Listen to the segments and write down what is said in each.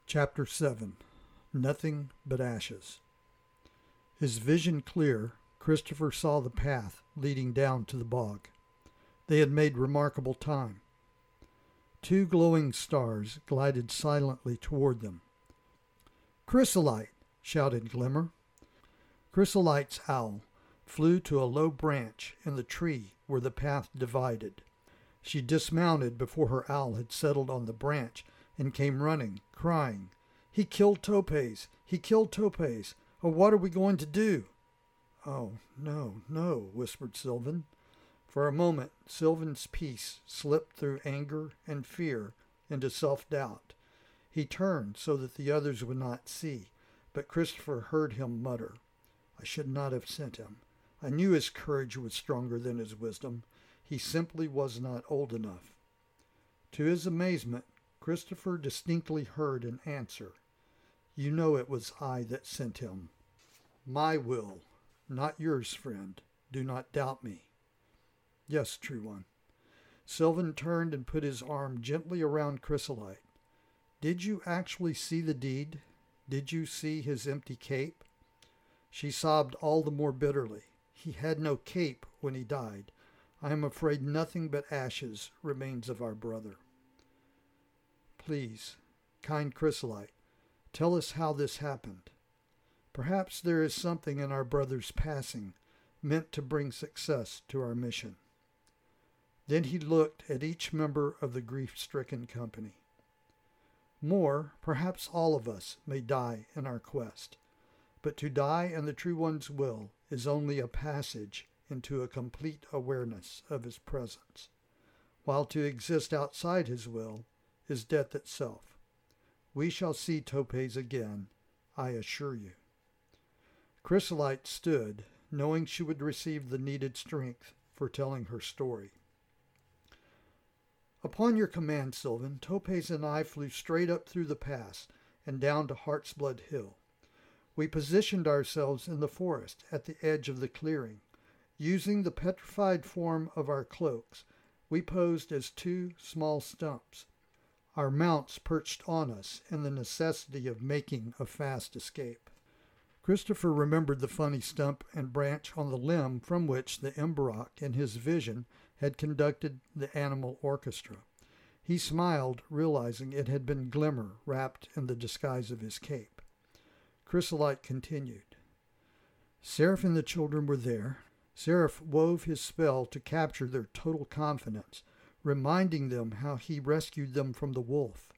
Chapter 7. Nothing but Ashes. His vision clear, Christopher saw the path leading down to the bog. They had made remarkable time. 2 glowing stars glided silently toward them. "Chrysolite!" shouted Glimmer. Chrysolite's owl flew to a low branch in the tree where the path divided. She dismounted before her owl had settled on the branch and came running, crying, "He killed Topaz! He killed Topaz! Oh, what are we going to do?" "Oh, no, no," whispered Sylvan. For a moment, Sylvan's peace slipped through anger and fear into self-doubt. He turned so that the others would not see, but Christopher heard him mutter, "I should not have sent him. I knew his courage was stronger than his wisdom. He simply was not old enough." To his amazement, Christopher distinctly heard an answer. "You know it was I that sent him. My will, not yours, friend. Do not doubt me." "Yes, true one." Sylvan turned and put his arm gently around Chrysolite. "Did you actually see the deed? Did you see his empty cape?" She sobbed all the more bitterly. "He had no cape when he died. I am afraid nothing but ashes remains of our brother." "Please, kind Chrysolite, tell us how this happened. Perhaps there is something in our brother's passing meant to bring success to our mission." Then he looked at each member of the grief-stricken company. "More, perhaps all of us, may die in our quest, but to die in the True One's will is only a passage into a complete awareness of his presence, while to exist outside his will is death itself. We shall see Topaz again, I assure you." Chrysolite stood, knowing she would receive the needed strength for telling her story. "Upon your command, Sylvan, Topaz and I flew straight up through the pass and down to Heartsblood Hill. We positioned ourselves in the forest at the edge of the clearing. Using the petrified form of our cloaks, we posed as 2 small stumps, our mounts perched on us in the necessity of making a fast escape." Christopher remembered the funny stump and branch on the limb from which the Emberock in his vision had conducted the animal orchestra. He smiled, realizing it had been Glimmer wrapped in the disguise of his cape. Chrysolite continued. "Seraph and the children were there. Seraph wove his spell to capture their total confidence, reminding them how he rescued them from the wolf.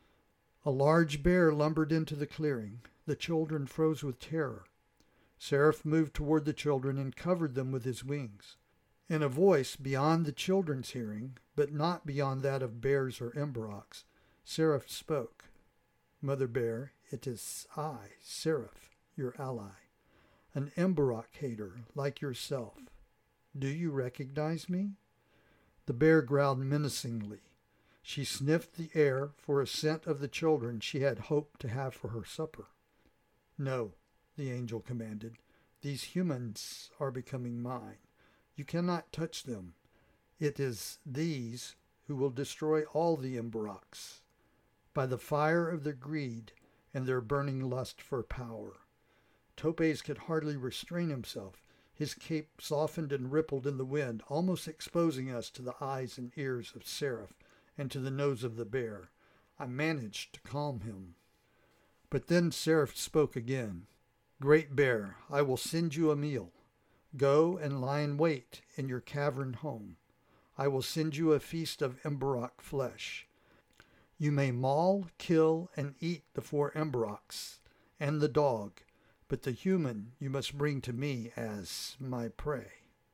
A large bear lumbered into the clearing. The children froze with terror. Seraph moved toward the children and covered them with his wings. In a voice beyond the children's hearing, but not beyond that of bears or Emberocks, Seraph spoke. 'Mother Bear, it is I, Seraph, your ally, an Emberock hater like yourself. Do you recognize me?' The bear growled menacingly. She sniffed the air for a scent of the children she had hoped to have for her supper. 'No,' the angel commanded. 'These humans are becoming mine. You cannot touch them. It is these who will destroy all the Emberocks by the fire of their greed and their burning lust for power.' Topaz could hardly restrain himself. His cape softened and rippled in the wind, almost exposing us to the eyes and ears of Seraph and to the nose of the bear. I managed to calm him. But then Seraph spoke again. 'Great Bear, I will send you a meal. Go and lie in wait in your cavern home. I will send you a feast of Emberock flesh. You may maul, kill, and eat the 4 Emberocks and the dog, but the human you must bring to me as my prey.'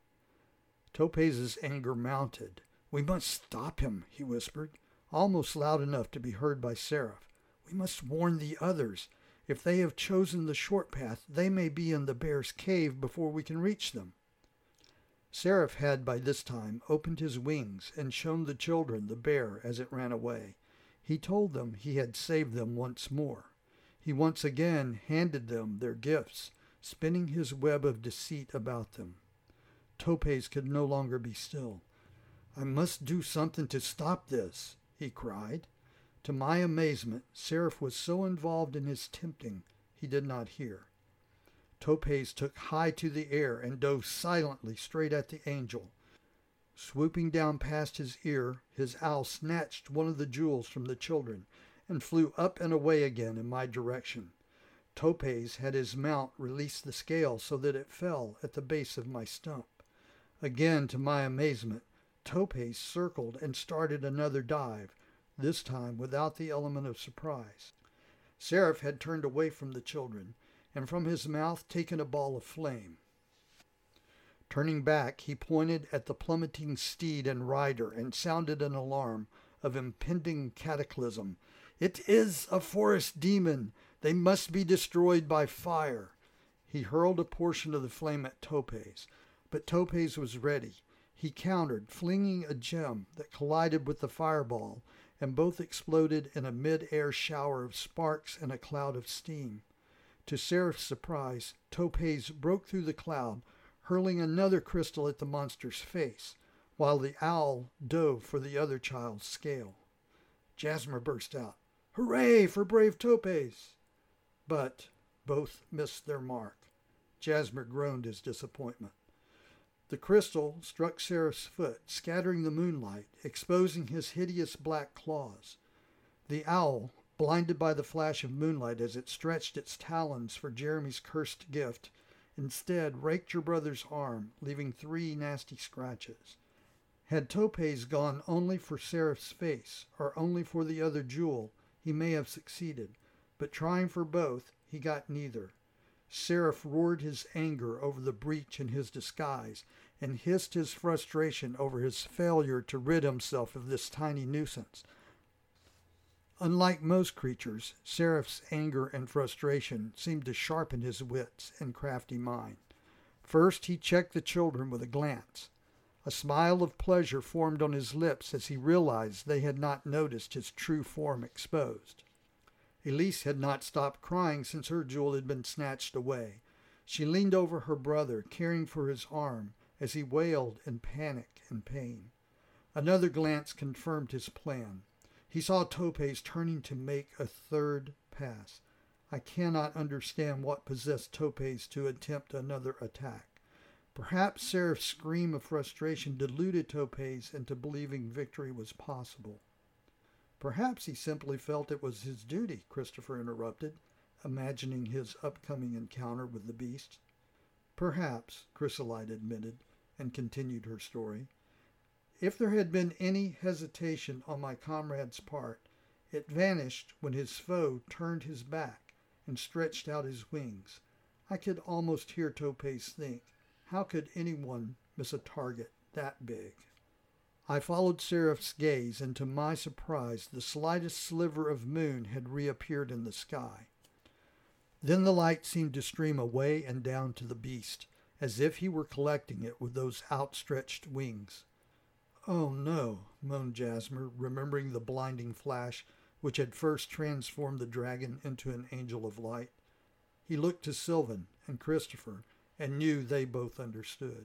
Topaz's anger mounted. 'We must stop him,' he whispered, almost loud enough to be heard by Seraph. 'We must warn the others. If they have chosen the short path, they may be in the bear's cave before we can reach them.' Seraph had by this time opened his wings and shown the children the bear as it ran away. He told them he had saved them once more. He once again handed them their gifts, spinning his web of deceit about them. Topaz could no longer be still. 'I must do something to stop this,' he cried. To my amazement, Seraph was so involved in his tempting, he did not hear. Topaz took high to the air and dove silently straight at the angel. Swooping down past his ear, his owl snatched one of the jewels from the children and flew up and away again in my direction. Topaz had his mount release the scale so that it fell at the base of my stump. Again, to my amazement, Topaz circled and started another dive, this time without the element of surprise. Seraph had turned away from the children, and from his mouth taken a ball of flame. Turning back, he pointed at the plummeting steed and rider and sounded an alarm of impending cataclysm. "It is a forest demon! They must be destroyed by fire!" He hurled a portion of the flame at Topaz, but Topaz was ready. He countered, flinging a gem that collided with the fireball, and both exploded in a mid-air shower of sparks and a cloud of steam. To Seraph's surprise, Topaz broke through the cloud, hurling another crystal at the monster's face, while the owl dove for the other child's scale. Jasmer burst out, "Hooray for brave Topaz!" But both missed their mark. Jasmer groaned his disappointment. The crystal struck Seraph's foot, scattering the moonlight, exposing his hideous black claws. The owl, blinded by the flash of moonlight as it stretched its talons for Jeremy's cursed gift, instead raked your brother's arm, leaving 3 nasty scratches. Had Topaz gone only for Seraph's face, or only for the other jewel, he may have succeeded, but trying for both, he got neither. Seraph roared his anger over the breach in his disguise, and hissed his frustration over his failure to rid himself of this tiny nuisance. Unlike most creatures, Seraph's anger and frustration seemed to sharpen his wits and crafty mind. First, he checked the children with a glance. A smile of pleasure formed on his lips as he realized they had not noticed his true form exposed. Elise had not stopped crying since her jewel had been snatched away. She leaned over her brother, caring for his arm, as he wailed in panic and pain. Another glance confirmed his plan. He saw Topaz turning to make a third pass. I cannot understand what possessed Topaz to attempt another attack. Perhaps Seraph's scream of frustration deluded Topaz into believing victory was possible. Perhaps he simply felt it was his duty, Christopher interrupted, imagining his upcoming encounter with the beast. Perhaps, Chrysolite admitted, and continued her story. If there had been any hesitation on my comrade's part, it vanished when his foe turned his back and stretched out his wings. I could almost hear Topaz think, how could anyone miss a target that big? I followed Seraph's gaze, and to my surprise, the slightest sliver of moon had reappeared in the sky. Then the light seemed to stream away and down to the beast, as if he were collecting it with those outstretched wings. "Oh no," moaned Jasmer, remembering the blinding flash which had first transformed the dragon into an angel of light. He looked to Sylvan and Christopher and knew they both understood.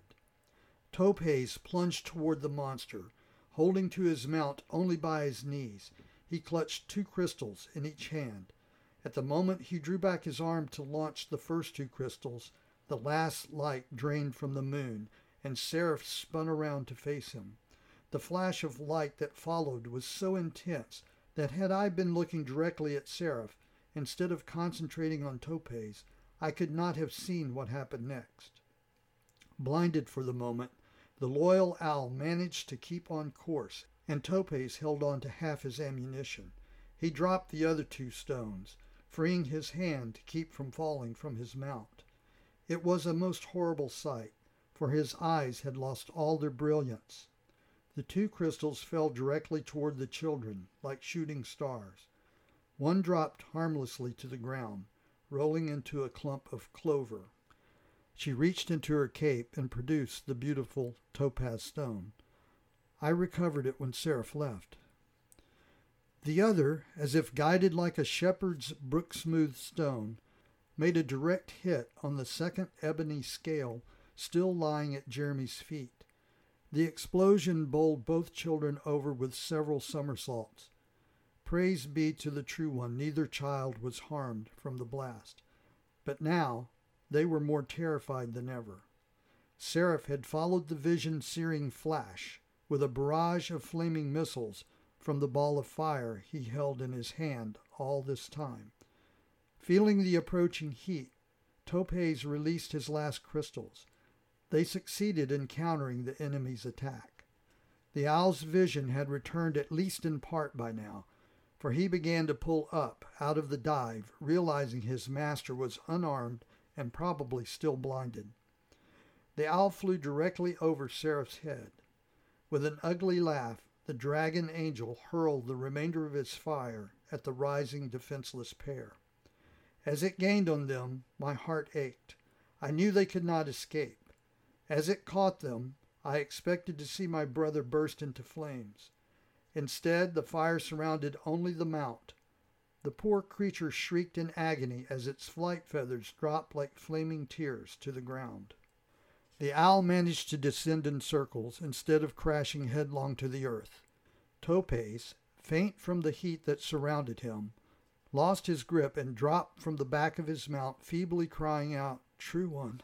Topaz plunged toward the monster, holding to his mount only by his knees. He clutched 2 crystals in each hand. At the moment he drew back his arm to launch the first 2 crystals, the last light drained from the moon, and Seraph spun around to face him. The flash of light that followed was so intense that had I been looking directly at Seraph, instead of concentrating on Topaz, I could not have seen what happened next. Blinded for the moment, the loyal owl managed to keep on course, and Topaz held on to half his ammunition. He dropped the other 2 stones, freeing his hand to keep from falling from his mount. It was a most horrible sight, for his eyes had lost all their brilliance. The 2 crystals fell directly toward the children, like shooting stars. One dropped harmlessly to the ground, rolling into a clump of clover. She reached into her cape and produced the beautiful topaz stone. I recovered it when Seraph left. The other, as if guided like a shepherd's brook-smooth stone, made a direct hit on the second ebony scale still lying at Jeremy's feet. The explosion bowled both children over with several somersaults. Praise be to the True One, neither child was harmed from the blast. But now they were more terrified than ever. Seraph had followed the vision-searing flash with a barrage of flaming missiles from the ball of fire he held in his hand all this time. Feeling the approaching heat, Topaz released his last crystals. They succeeded in countering the enemy's attack. The owl's vision had returned at least in part by now, for he began to pull up out of the dive, realizing his master was unarmed and probably still blinded. The owl flew directly over Seraph's head. With an ugly laugh, the dragon angel hurled the remainder of his fire at the rising, defenseless pair. As it gained on them, my heart ached. I knew they could not escape. As it caught them, I expected to see my brother burst into flames. Instead, the fire surrounded only the mount. The poor creature shrieked in agony as its flight feathers dropped like flaming tears to the ground. The owl managed to descend in circles instead of crashing headlong to the earth. Topaz, faint from the heat that surrounded him, lost his grip and dropped from the back of his mount, feebly crying out, "True One."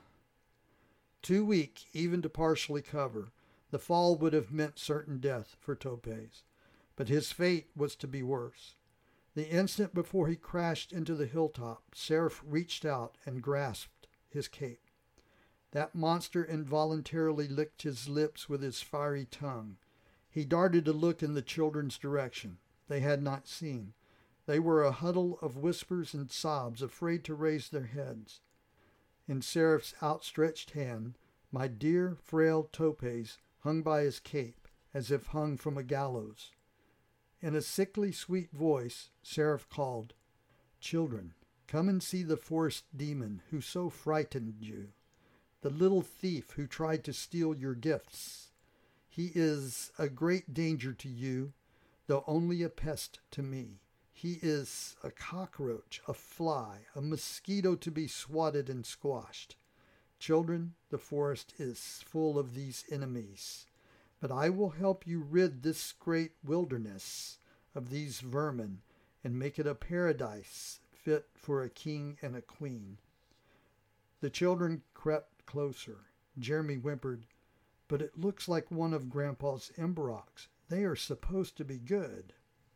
Too weak even to partially cover, the fall would have meant certain death for Topaz. But his fate was to be worse. The instant before he crashed into the hilltop, Seraph reached out and grasped his cape. That monster involuntarily licked his lips with his fiery tongue. He darted a look in the children's direction. They had not seen. They were a huddle of whispers and sobs, afraid to raise their heads. In Seraph's outstretched hand, my dear, frail Topaz hung by his cape, as if hung from a gallows. In a sickly sweet voice, Seraph called, "Children, come and see the forest demon who so frightened you, the little thief who tried to steal your gifts. He is a great danger to you, though only a pest to me. He is a cockroach, a fly, a mosquito to be swatted and squashed. Children, the forest is full of these enemies, but I will help you rid this great wilderness of these vermin and make it a paradise fit for a king and a queen." The children crept closer. Jeremy whimpered, "But it looks like one of Grandpa's Emberoks. They are supposed to be good."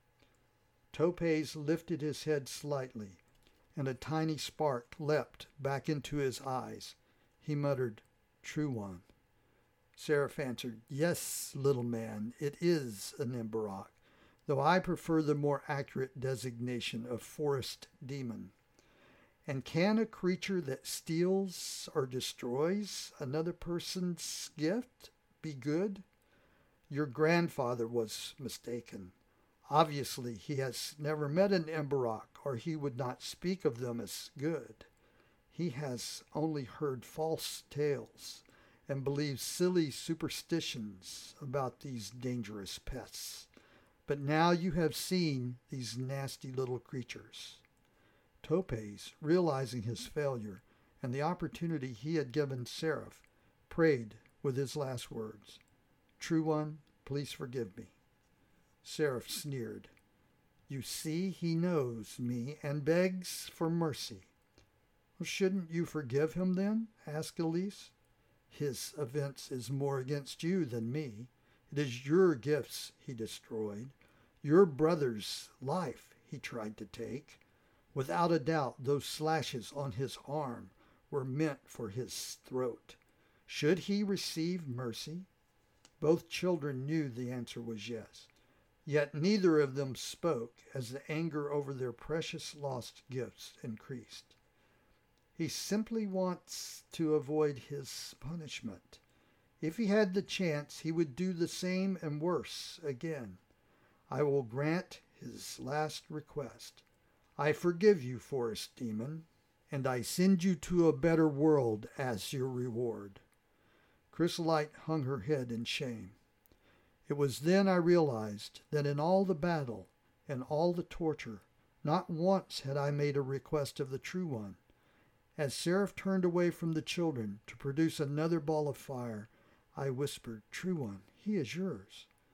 Topaz lifted his head slightly, and a tiny spark leapt back into his eyes. He muttered, "True One." Seraph answered, "Yes, little man, it is an Emberok, though I prefer the more accurate designation of forest demon. And can a creature that steals or destroys another person's gift be good? Your grandfather was mistaken. Obviously, he has never met an Emberok, or he would not speak of them as good. He has only heard false tales and believes silly superstitions about these dangerous pests. But now you have seen these nasty little creatures." Topaz, realizing his failure and the opportunity he had given Seraph, prayed with his last words, "True One, please forgive me." Seraph sneered. "You see, he knows me and begs for mercy." "Well, shouldn't you forgive him then?" asked Elise. "His offense is more against you than me. It is your gifts he destroyed. Your brother's life he tried to take. Without a doubt, those slashes on his arm were meant for his throat. Should he receive mercy?" Both children knew the answer was yes. Yet neither of them spoke as the anger over their precious lost gifts increased. "He simply wants to avoid his punishment. If he had the chance, he would do the same and worse again. I will grant his last request. I forgive you, forest demon, and I send you to a better world as your reward." Chrysolite hung her head in shame. It was then I realized that in all the battle and all the torture, not once had I made a request of the True One. As Seraph turned away from the children to produce another ball of fire, I whispered, "True One, he is yours."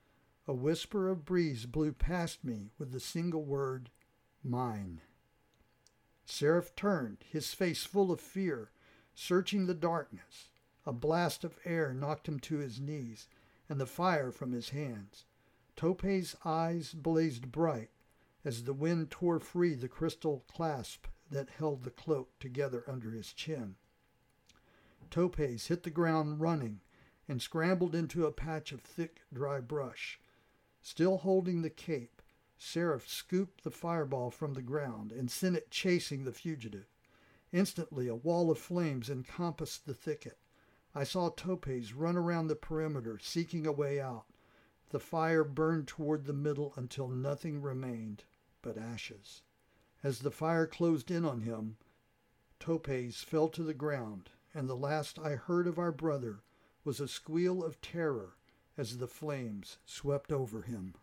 A whisper of breeze blew past me with the single word, mine. Seraph turned, his face full of fear, searching the darkness. A blast of air knocked him to his knees, and the fire from his hands. Topaz's eyes blazed bright as the wind tore free the crystal clasp that held the cloak together under his chin. Topaz hit the ground running and scrambled into a patch of thick, dry brush. Still holding the cape, Seraph scooped the fireball from the ground and sent it chasing the fugitive. Instantly, a wall of flames encompassed the thicket. I saw Topaz run around the perimeter, seeking a way out. The fire burned toward the middle until nothing remained but ashes. As the fire closed in on him, Topaz fell to the ground, and the last I heard of our brother was a squeal of terror as the flames swept over him.